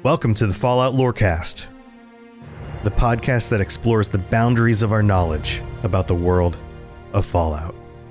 Welcome to the Fallout Lorecast, the podcast that explores the boundaries of our knowledge about the world of Fallout.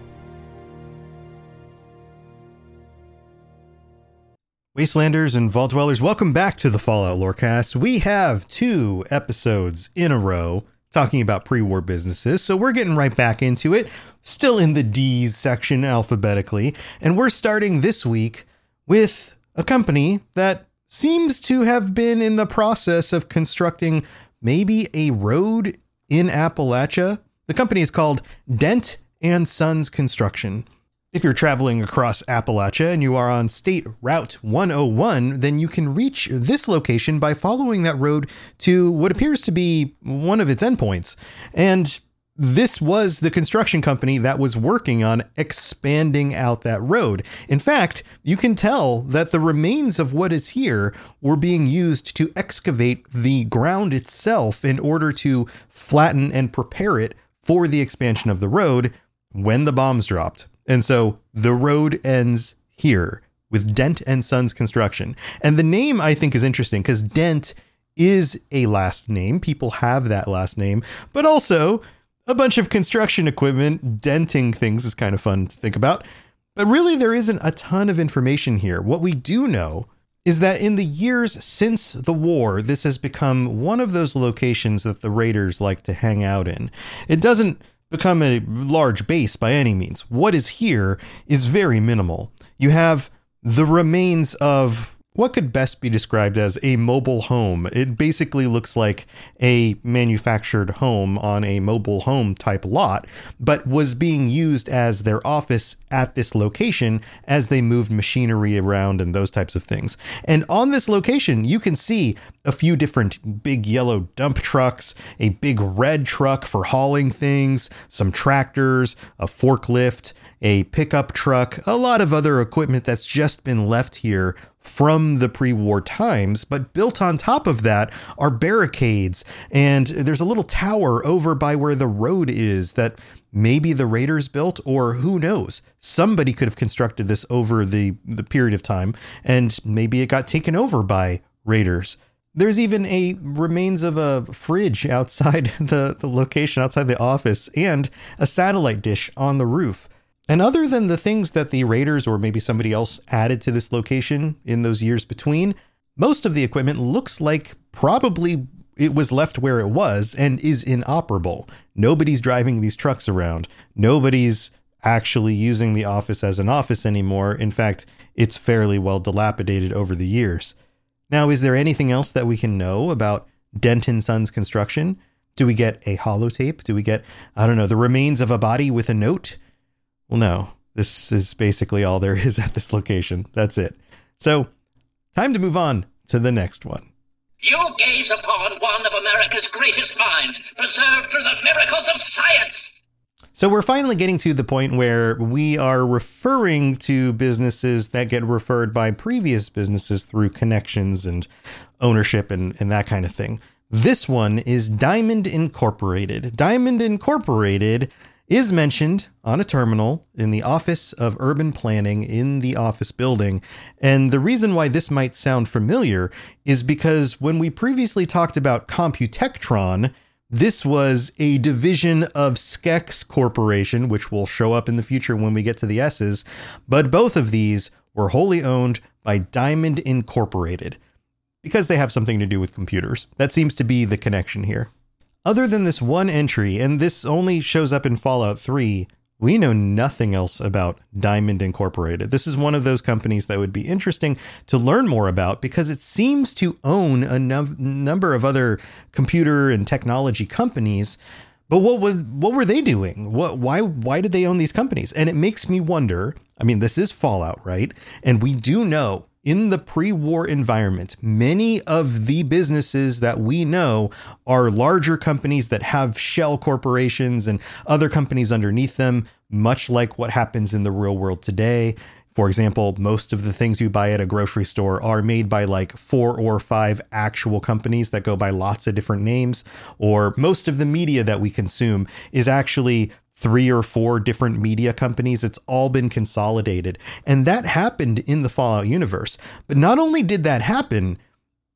Wastelanders and Vault Dwellers, welcome back to the Fallout Lorecast. We have 2 episodes in a row talking about pre-war businesses, so we're getting right back into it, still in the D's section alphabetically, and we're starting this week with a company that seems to have been in the process of constructing maybe a road in Appalachia. The company is called Dent and Sons Construction. If you're traveling across Appalachia and you are on State Route 101, then you can reach this location by following that road to what appears to be one of its endpoints. And this was the construction company that was working on expanding out that road. In fact, you can tell that the remains of what is here were being used to excavate the ground itself in order to flatten and prepare it for the expansion of the road when the bombs dropped. And so the road ends here with Dent and Sons Construction. And the name I think is interesting because Dent is a last name. People have that last name, but also a bunch of construction equipment denting things is kind of fun to think about. But really, there isn't a ton of information here. What we do know is that in the years since the war, this has become one of those locations that the Raiders like to hang out in. It doesn't become a large base by any means. What is here is very minimal. You have the remains of what could best be described as a mobile home. It basically looks like a manufactured home on a mobile home type lot, but was being used as their office at this location as they moved machinery around and those types of things. And on this location, you can see a few different big yellow dump trucks, a big red truck for hauling things, some tractors, a forklift, a pickup truck, a lot of other equipment that's just been left here from the pre-war times, but built on top of that are barricades. And there's a little tower over by where the road is that maybe the Raiders built, or who knows, somebody could have constructed this over the period of time, and maybe it got taken over by Raiders. There's even a remains of a fridge outside the location, outside the office, and a satellite dish on the roof. And other than the things that the Raiders or maybe somebody else added to this location in those years between, most of the equipment looks like probably it was left where it was and is inoperable. Nobody's driving these trucks around. Nobody's actually using the office as an office anymore. In fact, it's fairly well dilapidated over the years. Now, is there anything else that we can know about Dent and Sons Construction? Do we get a holotape? Do we get, the remains of a body with a note? Well, no, this is basically all there is at this location. That's it. So, time to move on to the next one. You gaze upon one of America's greatest minds, preserved through the miracles of science. So we're finally getting to the point where we are referring to businesses that get referred by previous businesses through connections and ownership and that kind of thing. This one is Diamond Incorporated. Diamond Incorporated is mentioned on a terminal in the Office of Urban Planning in the office building. And the reason why this might sound familiar is because when we previously talked about Computectron, this was a division of Skex Corporation, which will show up in the future when we get to the S's. But both of these were wholly owned by Diamond Incorporated because they have something to do with computers. That seems to be the connection here. Other than this one entry, and this only shows up in Fallout 3, we know nothing else about Diamond Incorporated. This is one of those companies that would be interesting to learn more about because it seems to own a number of other computer and technology companies. But what were they doing? Why did they own these companies? And it makes me wonder, this is Fallout, right? And we do know in the pre-war environment, many of the businesses that we know are larger companies that have shell corporations and other companies underneath them, much like what happens in the real world today. For example, most of the things you buy at a grocery store are made by like 4 or 5 actual companies that go by lots of different names, or most of the media that we consume is actually 3 or 4 different media companies. It's all been consolidated. And that happened in the Fallout universe. But not only did that happen,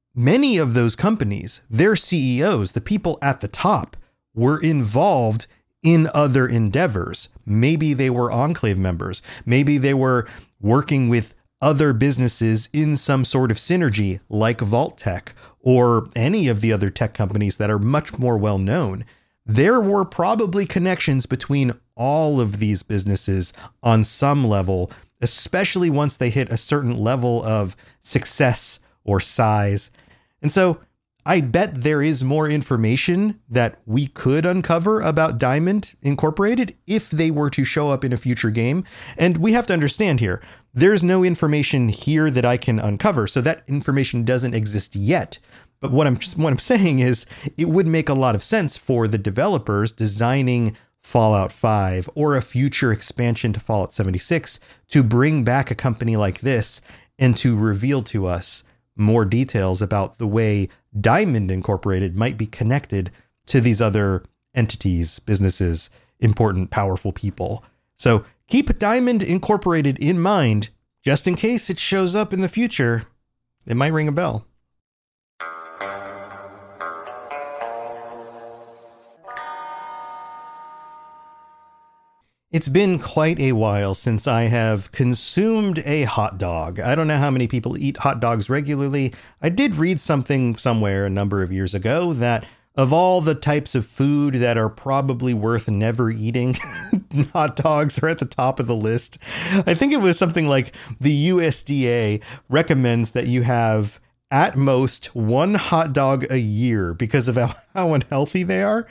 many of those companies, their CEOs, the people at the top, were involved in other endeavors. Maybe they were Enclave members. Maybe they were working with other businesses in some sort of synergy like Vault-Tec or any of the other tech companies that are much more well known. There were probably connections between all of these businesses on some level, especially once they hit a certain level of success or size. And so I bet there is more information that we could uncover about Diamond Incorporated if they were to show up in a future game. And we have to understand here, there's no information here that I can uncover. So that information doesn't exist yet. But what I'm saying is it would make a lot of sense for the developers designing Fallout 5 or a future expansion to Fallout 76 to bring back a company like this and to reveal to us more details about the way Diamond Incorporated might be connected to these other entities, businesses, important, powerful people. So keep Diamond Incorporated in mind, just in case it shows up in the future. It might ring a bell. It's been quite a while since I have consumed a hot dog. I don't know how many people eat hot dogs regularly. I did read something somewhere a number of years ago that of all the types of food that are probably worth never eating, hot dogs are at the top of the list. I think it was something like the USDA recommends that you have at most one hot dog a year because of how unhealthy they are.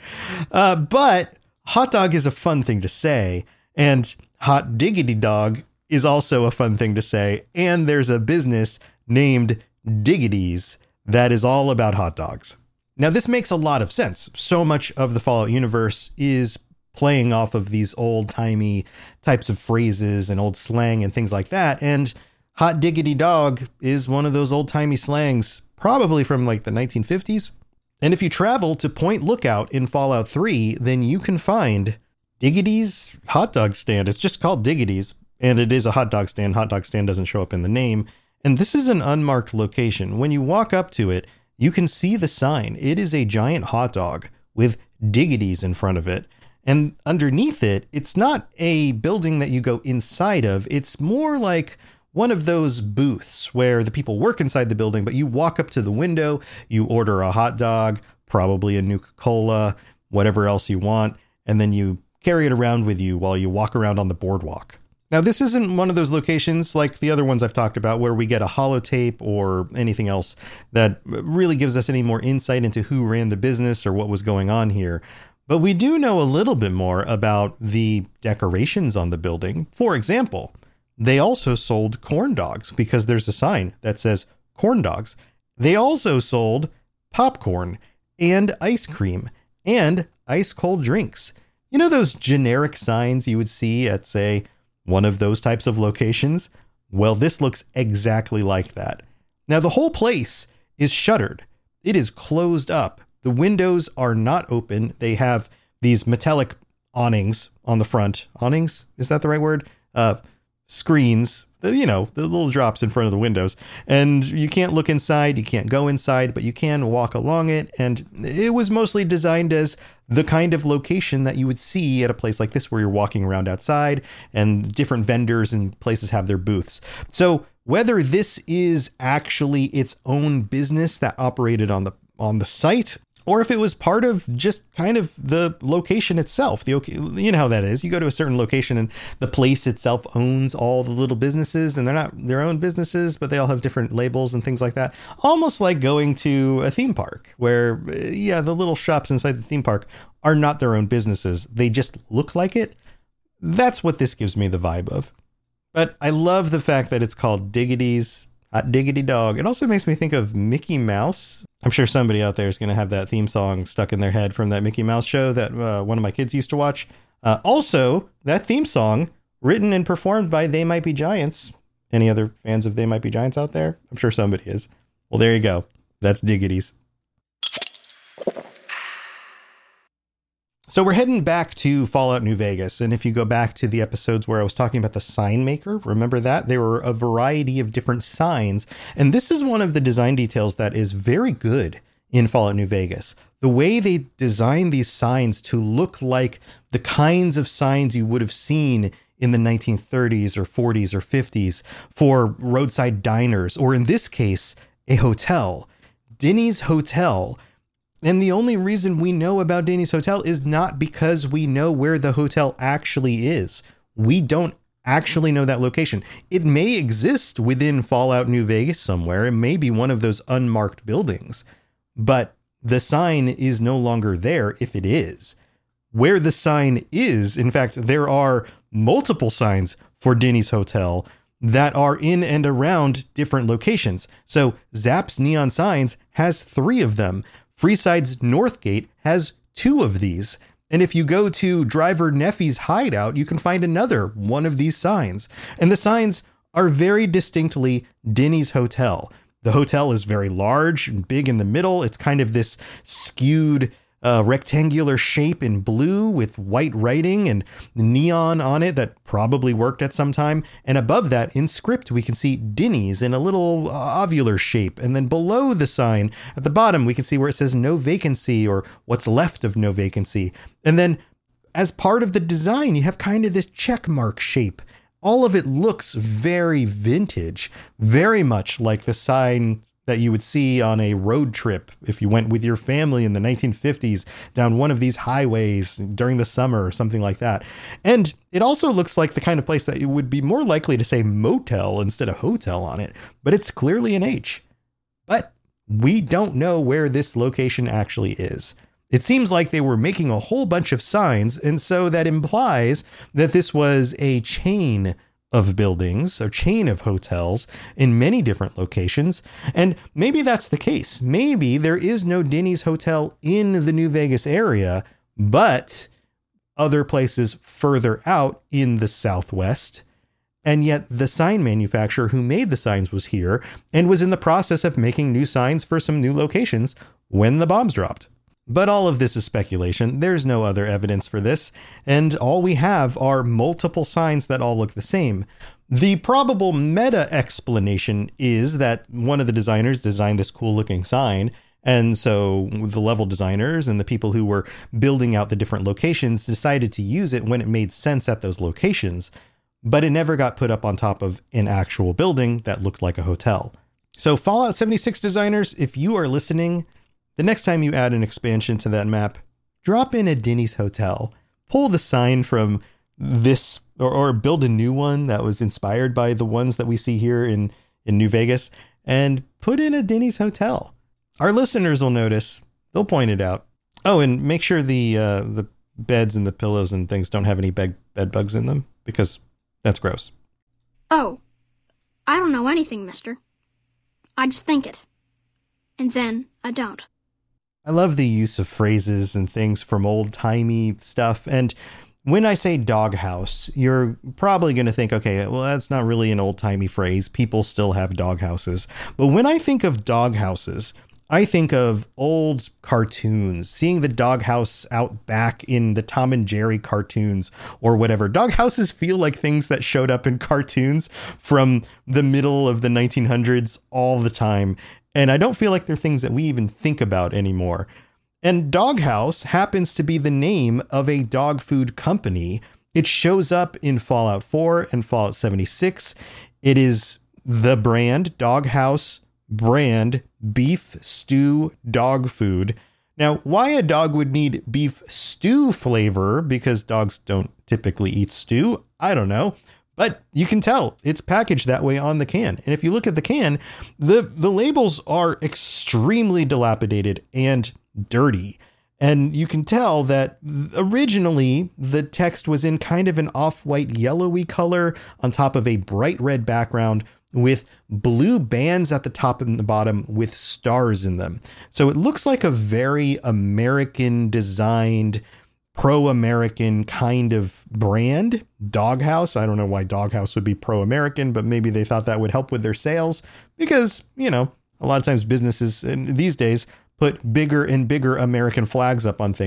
But hot dog is a fun thing to say, and hot diggity dog is also a fun thing to say. And there's a business named Diggity's that is all about hot dogs. Now, this makes a lot of sense. So much of the Fallout universe is playing off of these old-timey types of phrases and old slang and things like that. And hot diggity dog is one of those old-timey slangs, probably from like the 1950s. And if you travel to Point Lookout in Fallout 3, then you can find Diggity's hot dog stand. It's just called Diggity's, and it is a hot dog stand. Hot dog stand doesn't show up in the name. And this is an unmarked location. When you walk up to it, you can see the sign. It is a giant hot dog with Diggity's in front of it. And underneath it, it's not a building that you go inside of. It's more like one of those booths where the people work inside the building, but you walk up to the window, you order a hot dog, probably a Nuka-Cola, whatever else you want, and then you carry it around with you while you walk around on the boardwalk. Now, this isn't one of those locations like the other ones I've talked about where we get a holotape or anything else that really gives us any more insight into who ran the business or what was going on here. But we do know a little bit more about the decorations on the building. For example, they also sold corn dogs because there's a sign that says corn dogs. They also sold popcorn and ice cream and ice cold drinks. You know those generic signs you would see at, say, one of those types of locations? Well, this looks exactly like that. Now, the whole place is shuttered. It is closed up. The windows are not open. They have these metallic awnings on the front. Awnings? Is that the right word? Screens, the little drops in front of the windows. And you can't look inside. You can't go inside, but you can walk along it. And it was mostly designed as the kind of location that you would see at a place like this where you're walking around outside and different vendors and places have their booths. So whether this is actually its own business that operated on the site, or if it was part of just kind of the location itself, you know how that is. You go to a certain location and the place itself owns all the little businesses, and they're not their own businesses, but they all have different labels and things like that. Almost like going to a theme park where, the little shops inside the theme park are not their own businesses. They just look like it. That's what this gives me the vibe of. But I love the fact that it's called Diggity's Hot Diggity Dog. It also makes me think of Mickey Mouse. I'm sure somebody out there is going to have that theme song stuck in their head from that Mickey Mouse show that one of my kids used to watch. Also, that theme song written and performed by They Might Be Giants. Any other fans of They Might Be Giants out there? I'm sure somebody is. Well, there you go. That's Diggity's. So we're heading back to Fallout New Vegas. And if you go back to the episodes where I was talking about the sign maker, remember that? There were a variety of different signs. And this is one of the design details that is very good in Fallout New Vegas. The way they designed these signs to look like the kinds of signs you would have seen in the 1930s or 40s or 50s for roadside diners, or in this case, a hotel, Denny's Hotel. And the only reason we know about Denny's Hotel is not because we know where the hotel actually is. We don't actually know that location. It may exist within Fallout New Vegas somewhere. It may be one of those unmarked buildings, but the sign is no longer there if it is. Where the sign is, in fact, there are multiple signs for Denny's Hotel that are in and around different locations. So Zapp's Neon Signs has 3 of them. Freeside's Northgate has 2 of these. And if you go to Driver Neffy's hideout, you can find another one of these signs. And the signs are very distinctly Denny's Hotel. The hotel is very large and big in the middle. It's kind of this skewed rectangular shape in blue with white writing and neon on it that probably worked at some time. And above that, in script, we can see Denny's in a little ovular shape. And then below the sign at the bottom, we can see where it says no vacancy or what's left of no vacancy. And then as part of the design, you have kind of this check mark shape. All of it looks very vintage, very much like the sign that you would see on a road trip if you went with your family in the 1950s down one of these highways during the summer or something like that. And it also looks like the kind of place that it would be more likely to say motel instead of hotel on it, but it's clearly an H. But we don't know where this location actually is. It seems like they were making a whole bunch of signs, and so that implies that this was a chain of buildings, a chain of hotels in many different locations. And maybe that's the case. Maybe there is no Denny's Hotel in the New Vegas area, but other places further out in the Southwest. And yet the sign manufacturer who made the signs was here and was in the process of making new signs for some new locations when the bombs dropped. But all of this is speculation. There's no other evidence for this, and all we have are multiple signs that all look the same. The probable meta explanation is that one of the designers designed this cool looking sign, and so the level designers and the people who were building out the different locations decided to use it when it made sense at those locations, but it never got put up on top of an actual building that looked like a hotel. So Fallout 76 designers, if you are listening, the next time you add an expansion to that map, drop in a Denny's Hotel, pull the sign from this or build a new one that was inspired by the ones that we see here in New Vegas and put in a Denny's Hotel. Our listeners will notice. They'll point it out. Oh, and make sure the beds and the pillows and things don't have any bed bugs in them, because that's gross. Oh, I don't know anything, mister. I just think it. And then I don't. I love the use of phrases and things from old-timey stuff. And when I say doghouse, you're probably going to think, okay, well, that's not really an old-timey phrase. People still have doghouses. But when I think of doghouses, I think of old cartoons, seeing the doghouse out back in the Tom and Jerry cartoons or whatever. Doghouses feel like things that showed up in cartoons from the middle of the 1900s all the time. And I don't feel like they're things that we even think about anymore. And Doghouse happens to be the name of a dog food company. It shows up in Fallout 4 and Fallout 76. It is the brand, Doghouse brand, beef stew dog food. Now, why a dog would need beef stew flavor, because dogs don't typically eat stew, I don't know. But you can tell it's packaged that way on the can. And if you look at the can, the labels are extremely dilapidated and dirty. And you can tell that originally the text was in kind of an off-white yellowy color on top of a bright red background with blue bands at the top and the bottom with stars in them. So it looks like a very American designed, pro-American kind of brand. Doghouse. I don't know why Doghouse would be pro-American, but maybe they thought that would help with their sales because, you know, a lot of times businesses these days put bigger and bigger American flags up on things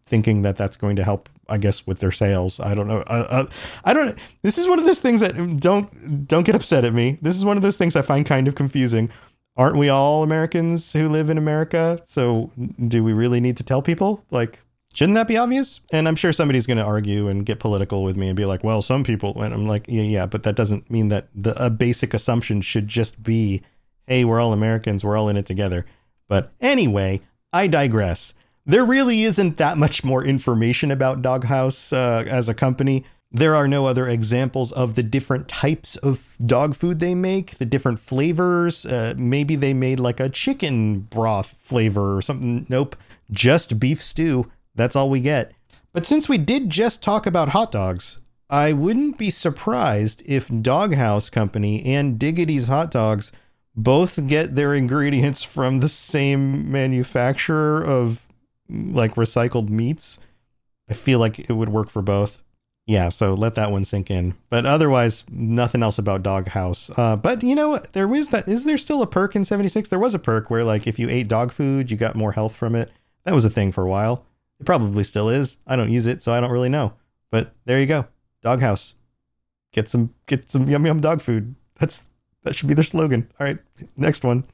thinking that that's going to help, I guess, with their sales. I don't know. I don't. This is one of those things that don't get upset at me. This is one of those things I find kind of confusing. Aren't we all Americans who live in America? So do we really need to tell people? Like, shouldn't that be obvious? And I'm sure somebody's going to argue and get political with me and be like, well, some people. And I'm like, yeah, but that doesn't mean that a basic assumption should just be, hey, we're all Americans. We're all in it together. But anyway, I digress. There really isn't that much more information about Doghouse as a company. There are no other examples of the different types of dog food they make, the different flavors. Maybe they made like a chicken broth flavor or something. Nope, just beef stew. That's all we get. But since we did just talk about hot dogs, I wouldn't be surprised if Doghouse Company and Diggity's Hot Dogs both get their ingredients from the same manufacturer of like recycled meats. I feel like it would work for both. Yeah, so let that one sink in. But otherwise, nothing else about Doghouse. But you know, there was that. Is there still a perk in 76? There was a perk where like if you ate dog food, you got more health from it. That was a thing for a while. It probably still is. I don't use it, so I don't really know. But there you go. Doghouse. Get some yum yum dog food. That should be their slogan. All right, next one.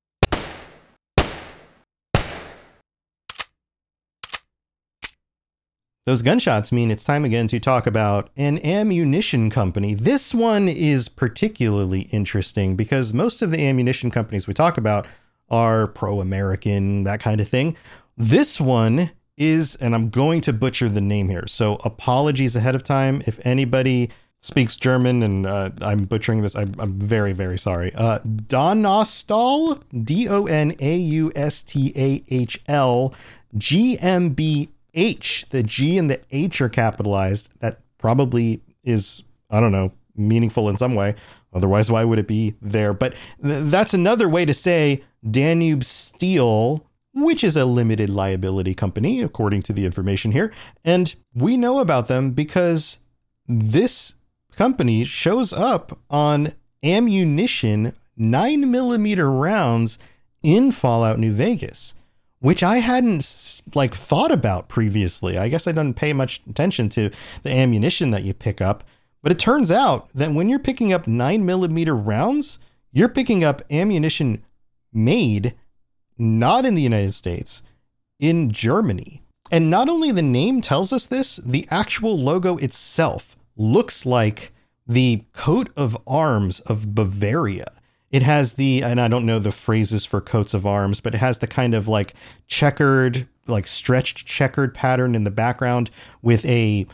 Those gunshots mean it's time again to talk about an ammunition company. This one is particularly interesting because most of the ammunition companies we talk about are pro-American, that kind of thing. This one is, and I'm going to butcher the name here, so apologies ahead of time. If anybody speaks German and I'm butchering this, I'm very, very sorry. Donaustahl, Donaustahl GmbH. The G and the H are capitalized. That probably is, I don't know, meaningful in some way. Otherwise, why would it be there? But that's another way to say Danube Steel, which is a limited liability company, according to the information here. And we know about them because this company shows up on ammunition 9mm rounds in Fallout New Vegas, which I hadn't like thought about previously. I guess I didn't pay much attention to the ammunition that you pick up. But it turns out that when you're picking up 9mm rounds, you're picking up ammunition made not in the United States, in Germany. And not only the name tells us this, the actual logo itself looks like the coat of arms of Bavaria. It has the, and I don't know the phrases for coats of arms, but it has the kind of like checkered, like stretched checkered pattern in the background with a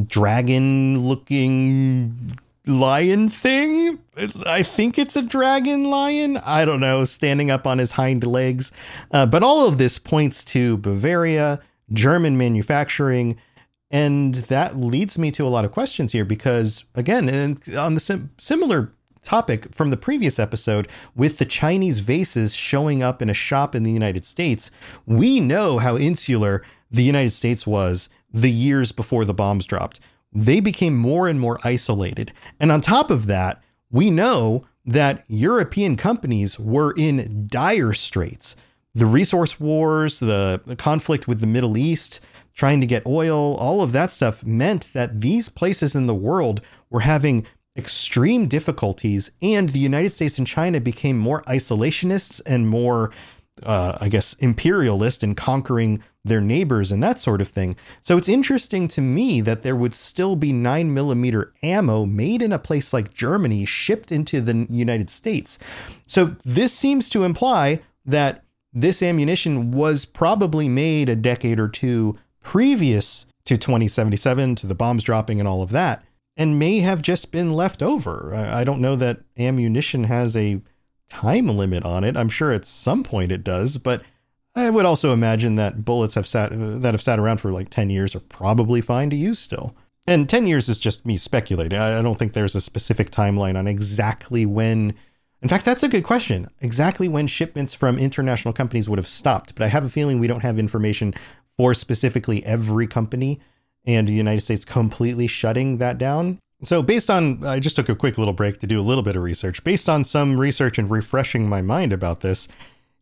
dragon looking lion thing. I think it's a dragon lion. I don't know, standing up on his hind legs. But all of this points to Bavaria, German manufacturing. And that leads me to a lot of questions here, because again, on the similar topic from the previous episode with the Chinese vases showing up in a shop in the United States, we know how insular the United States was the years before the bombs dropped. They became more and more isolated. And on top of that, we know that European companies were in dire straits. The resource wars, the conflict with the Middle East, trying to get oil, all of that stuff meant that these places in the world were having extreme difficulties, and the United States and China became more isolationists and more, I guess, imperialist in conquering their neighbors and that sort of thing. So it's interesting to me that there would still be 9mm ammo made in a place like Germany shipped into the United States. So this seems to imply that this ammunition was probably made a decade or two previous to 2077, to the bombs dropping and all of that, and may have just been left over. I don't know that ammunition has a time limit on it. I'm sure at some point it does, but I would also imagine that bullets that have sat around for like 10 years are probably fine to use still. And 10 years is just me speculating. I don't think there's a specific timeline on exactly when. In fact, that's a good question. Exactly when shipments from international companies would have stopped. But I have a feeling we don't have information for specifically every company and the United States completely shutting that down. So based on, I just took a quick little break to do a little bit of research. Based on some research and refreshing my mind about this,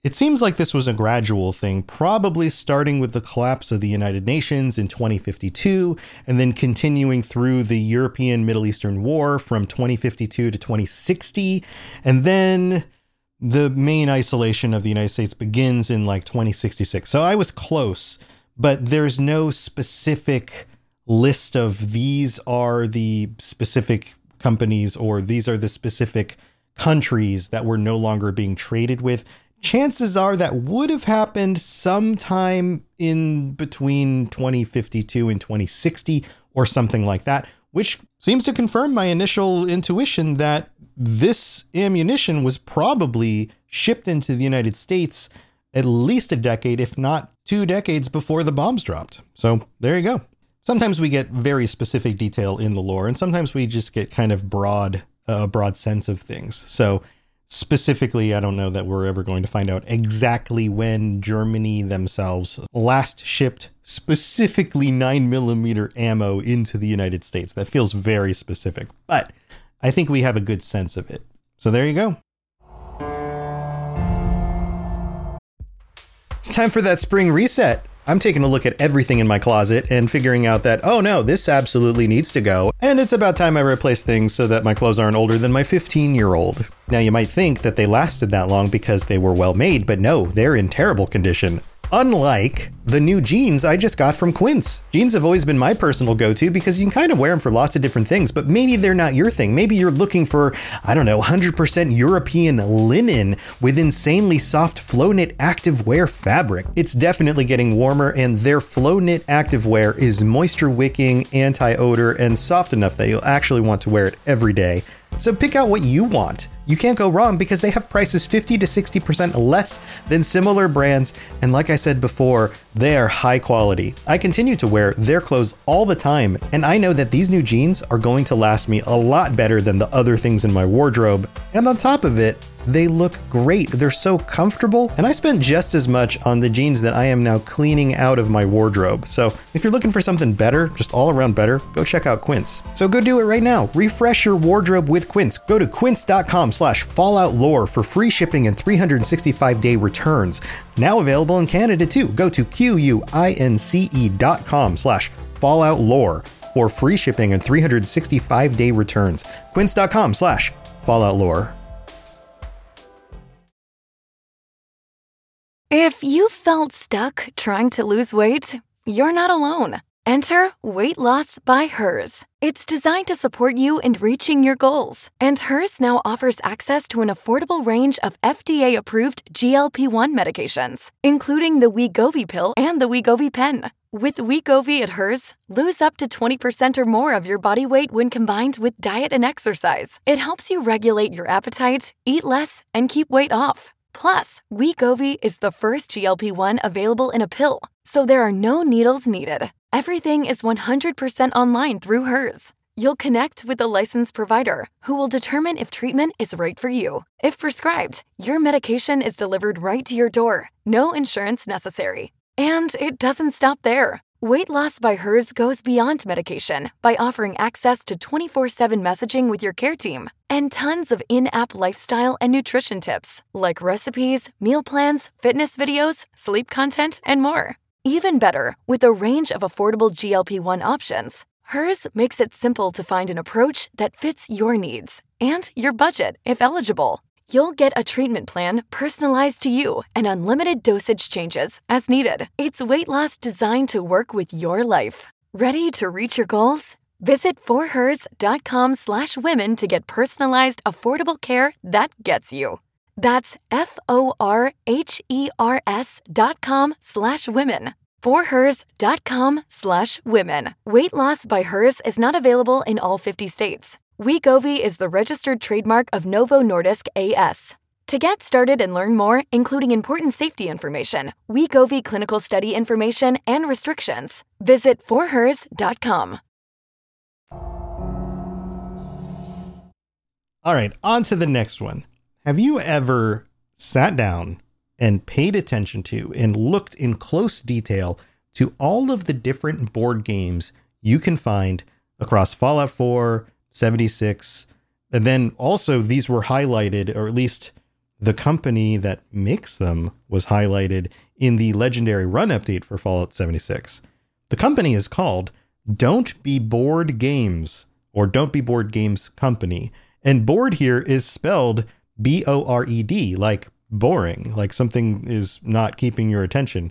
It seems like this was a gradual thing, probably starting with the collapse of the United Nations in 2052, and then continuing through the European Middle Eastern War from 2052 to 2060. And then the main isolation of the United States begins in like 2066. So I was close, but there's no specific list of these are the specific companies or these are the specific countries that were no longer being traded with. Chances are that would have happened sometime in between 2052 and 2060 or something like that, which seems to confirm my initial intuition that this ammunition was probably shipped into the United States at least a decade, if not 2 decades before the bombs dropped. So there you go. Sometimes we get very specific detail in the lore, and sometimes we just get kind of broad sense of things. So specifically, I don't know that we're ever going to find out exactly when Germany themselves last shipped specifically 9mm ammo into the United States. That feels very specific, but I think we have a good sense of it. So there you go. It's time for that spring reset. I'm taking a look at everything in my closet and figuring out that, oh no, this absolutely needs to go. And it's about time I replace things so that my clothes aren't older than my 15-year-old. Now you might think that they lasted that long because they were well made, but no, they're in terrible condition. Unlike the new jeans I just got from Quince. Jeans have always been my personal go-to because you can kind of wear them for lots of different things, but maybe they're not your thing. Maybe you're looking for, 100% European linen with insanely soft flow knit activewear fabric. It's definitely getting warmer, and their flow knit activewear is moisture wicking, anti-odor, and soft enough that you'll actually want to wear it every day. So pick out what you want. You can't go wrong because they have prices 50 to 60% less than similar brands. And like I said before, they are high quality. I continue to wear their clothes all the time, and I know that these new jeans are going to last me a lot better than the other things in my wardrobe. And on top of it, they look great. They're so comfortable. And I spent just as much on the jeans that I am now cleaning out of my wardrobe. So if you're looking for something better, just all around better, go check out Quince. So go do it right now. Refresh your wardrobe with Quince. Go to quince.com/falloutlore for free shipping and 365-day returns. Now available in Canada too. Go to quince.com/falloutlore for free shipping and 365-day returns. Quince.com/falloutlore. If you felt stuck trying to lose weight, you're not alone. Enter Weight Loss by Hers. It's designed to support you in reaching your goals. And Hers now offers access to an affordable range of FDA-approved GLP-1 medications, including the Wegovy pill and the Wegovy pen. With Wegovy at Hers, lose up to 20% or more of your body weight when combined with diet and exercise. It helps you regulate your appetite, eat less, and keep weight off. Plus, Wegovy is the first GLP-1 available in a pill, so there are no needles needed. Everything is 100% online through Hers. You'll connect with a licensed provider who will determine if treatment is right for you. If prescribed, your medication is delivered right to your door. No insurance necessary. And it doesn't stop there. Weight Loss by Hers goes beyond medication by offering access to 24/7 messaging with your care team and tons of in-app lifestyle and nutrition tips like recipes, meal plans, fitness videos, sleep content, and more. Even better, with a range of affordable GLP-1 options, Hers makes it simple to find an approach that fits your needs and your budget if eligible. You'll get a treatment plan personalized to you and unlimited dosage changes as needed. It's weight loss designed to work with your life. Ready to reach your goals? Visit forhers.com/women to get personalized, affordable care that gets you. That's forhers.com/women. forhers.com/women. Weight Loss by Hers is not available in all 50 states. Wegovy is the registered trademark of Novo Nordisk A.S. To get started and learn more, including important safety information, Wegovy clinical study information, and restrictions, visit forhers.com. All right, on to the next one. Have you ever sat down and paid attention to and looked in close detail to all of the different board games you can find across Fallout 4, 76, and then also these were highlighted, or at least the company that makes them was highlighted in the Legendary Run update for Fallout 76. The company is called Don't Be Bored Games, or Don't Be Bored Games Company. And bored here is spelled B-O-R-E-D, like boring, like something is not keeping your attention.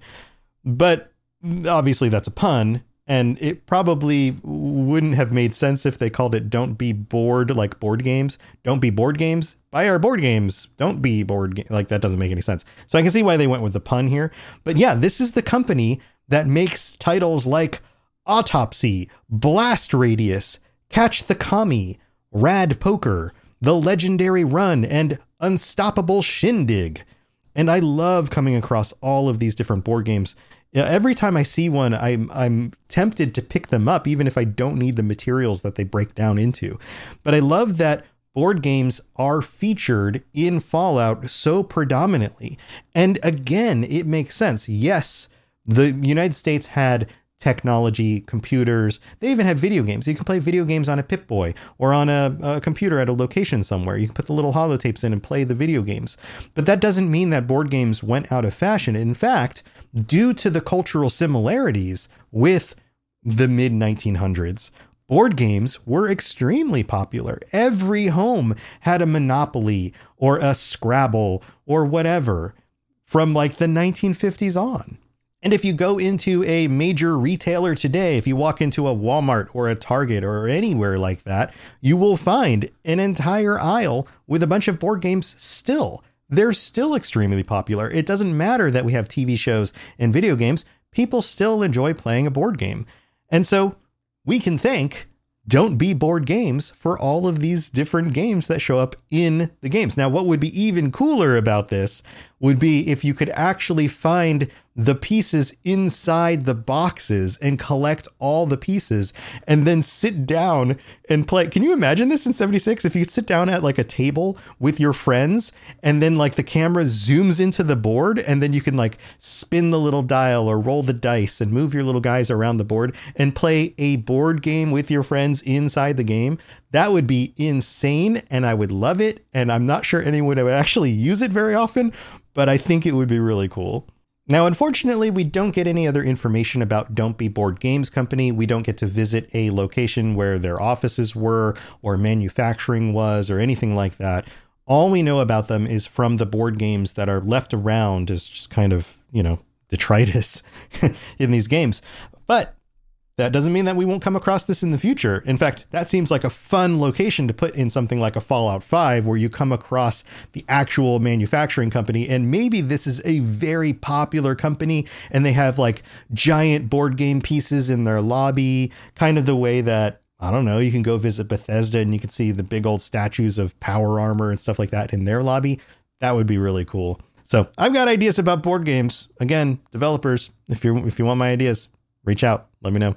But obviously that's a pun, and it probably wouldn't have made sense if they called it Don't Be Bored, like board games. Don't be board games. Buy our board games. Don't be bored. Like, that doesn't make any sense. So I can see why they went with the pun here. But yeah, this is the company that makes titles like Autopsy, Blast Radius, Catch the Kami, Rad Poker, The Legendary Run, and Unstoppable Shindig. And I love coming across all of these different board games. Every time I see one, I'm tempted to pick them up, even if I don't need the materials that they break down into. But I love that board games are featured in Fallout so predominantly. And again, it makes sense. Yes, the United States had technology, computers. They even have video games. You can play video games on a Pip-Boy or on a computer at a location somewhere. You can put the little holotapes in and play the video games. But that doesn't mean that board games went out of fashion. In fact, due to the cultural similarities with the mid-1900s, board games were extremely popular. Every home had a Monopoly or a Scrabble or whatever from like the 1950s on. And if you go into a major retailer today, if you walk into a Walmart or a Target or anywhere like that, you will find an entire aisle with a bunch of board games still. They're still extremely popular. It doesn't matter that we have TV shows and video games. People still enjoy playing a board game. And so we can thank Don't Be Bored Games for all of these different games that show up in the games. Now, what would be even cooler about this would be if you could actually find the pieces inside the boxes and collect all the pieces and then sit down and play. Can you imagine this in 76? If you could sit down at like a table with your friends and then like the camera zooms into the board and then you can like spin the little dial or roll the dice and move your little guys around the board and play a board game with your friends inside the game. That would be insane and I would love it. And I'm not sure anyone would actually use it very often, but I think it would be really cool. Now, unfortunately, we don't get any other information about Don't Be Bored Games Company. We don't get to visit a location where their offices were or manufacturing was or anything like that. All we know about them is from the board games that are left around as just kind of, detritus in these games. But that doesn't mean that we won't come across this in the future. In fact, that seems like a fun location to put in something like a Fallout 5 where you come across the actual manufacturing company. And maybe this is a very popular company and they have like giant board game pieces in their lobby, kind of the way that, I don't know, you can go visit Bethesda and you can see the big old statues of Power Armor and stuff like that in their lobby. That would be really cool. So I've got ideas about board games. Again, developers, if you want my ideas, reach out. Let me know.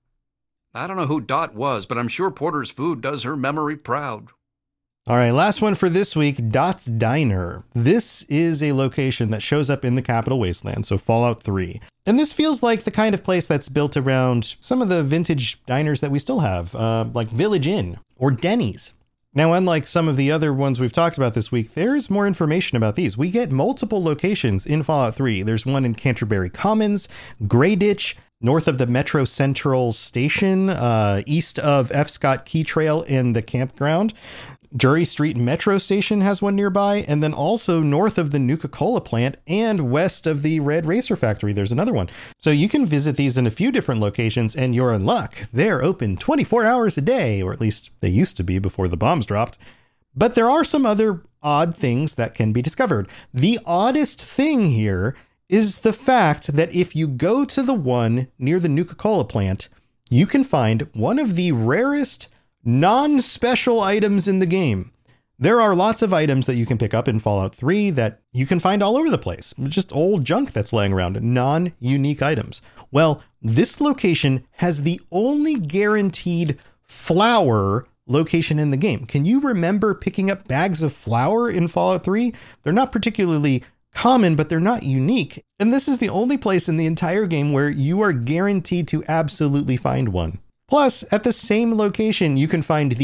I don't know who Dot was, but I'm sure Porter's food does her memory proud. All right, last one for this week, Dot's Diner. This is a location that shows up in the Capital Wasteland, so Fallout 3. And this feels like the kind of place that's built around some of the vintage diners that we still have, like Village Inn or Denny's. Now, unlike some of the other ones we've talked about this week, there's more information about these. We get multiple locations in Fallout 3. There's one in Canterbury Commons, Grey Ditch, north of the Metro Central Station, east of F. Scott Key Trail and the campground. Drury Street Metro Station has one nearby, and then also north of the Nuka-Cola plant and west of the Red Racer Factory, there's another one. So you can visit these in a few different locations, and you're in luck. They're open 24 hours a day, or at least they used to be before the bombs dropped. But there are some other odd things that can be discovered. The oddest thing here is the fact that if you go to the one near the Nuka-Cola plant, you can find one of the rarest non-special items in the game. There are lots of items that you can pick up in Fallout 3 that you can find all over the place. Just old junk that's laying around, non-unique items. Well, this location has the only guaranteed flour location in the game. Can you remember picking up bags of flour in Fallout 3? They're not particularly common, but they're not unique. And this is the only place in the entire game where you are guaranteed to absolutely find one. Plus, at the same location, you can find the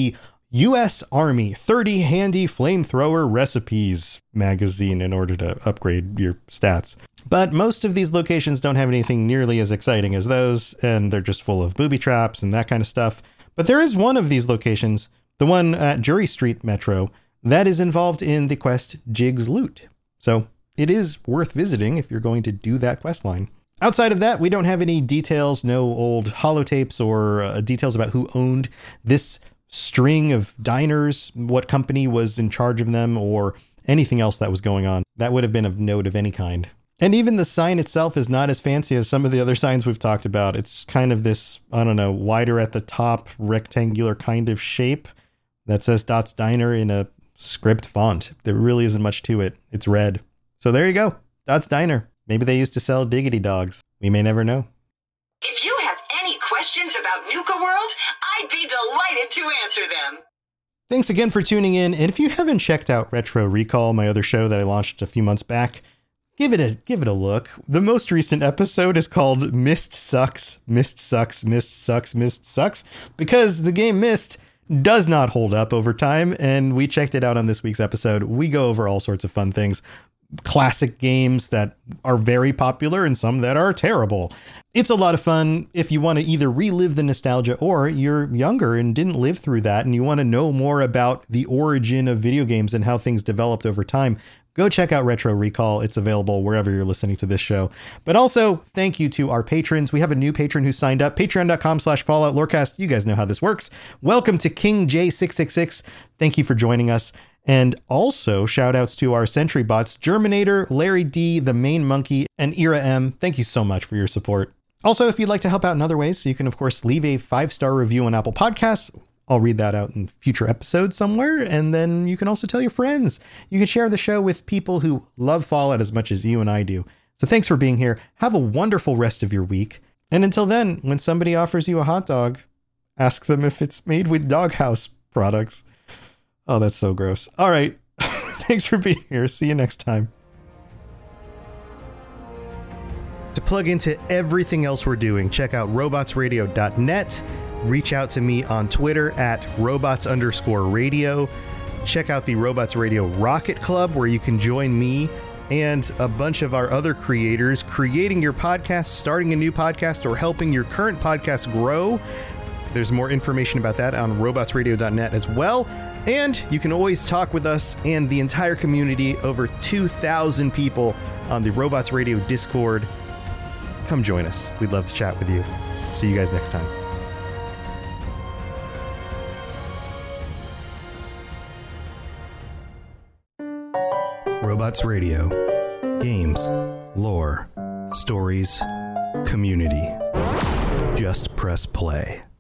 U.S. Army 30 Handy Flamethrower Recipes magazine in order to upgrade your stats. But most of these locations don't have anything nearly as exciting as those, and they're just full of booby traps and that kind of stuff. But there is one of these locations, the one at Jury Street Metro, that is involved in the quest Jig's Loot. So it is worth visiting if you're going to do that quest line. Outside of that, we don't have any details, no old holotapes or details about who owned this string of diners, what company was in charge of them, or anything else that was going on. That would have been of note of any kind. And even the sign itself is not as fancy as some of the other signs we've talked about. It's kind of this, I don't know, wider at the top, rectangular kind of shape that says Dot's Diner in a script font. There really isn't much to it. It's red. So there you go. Dot's Diner. Maybe they used to sell diggity dogs. We may never know. If you have any questions about Nuka World, I'd be delighted to answer them. Thanks again for tuning in. And if you haven't checked out Retro Recall, my other show that I launched a few months back, give it a look. The most recent episode is called Myst Sucks, Myst Sucks, Myst Sucks, Myst Sucks, because the game Myst does not hold up over time. And we checked it out on this week's episode. We go over all sorts of fun things. Classic games that are very popular and some that are terrible. It's a lot of fun if you want to either relive the nostalgia or you're younger and didn't live through that and you want to know more about the origin of video games and how things developed over time. Go check out Retro Recall. It's available wherever you're listening to this show. But also, thank you to our patrons. We have a new patron who signed up, patreon.com/Fallout Lorecast. You guys know how this works. Welcome to King J666. Thank you for joining us. And also shout outs to our Sentry bots, Germinator, Larry D, The Main Monkey, and Ira M. Thank you so much for your support. Also, if you'd like to help out in other ways, you can, of course, leave a 5-star review on Apple Podcasts. I'll read that out in future episodes somewhere. And then you can also tell your friends. You can share the show with people who love Fallout as much as you and I do. So thanks for being here. Have a wonderful rest of your week. And until then, when somebody offers you a hot dog, ask them if it's made with Doghouse products. Oh, that's so gross. All right. Thanks for being here. See you next time. To plug into everything else we're doing, check out robotsradio.net. Reach out to me on Twitter at robots_radio. Check out the Robots Radio Rocket Club, where you can join me and a bunch of our other creators creating your podcast, starting a new podcast, or helping your current podcast grow. There's more information about that on robotsradio.net as well. And you can always talk with us and the entire community, over 2,000 people on the Robots Radio Discord. Come join us. We'd love to chat with you. See you guys next time. Robots Radio. Games, lore, stories, community. Just press play.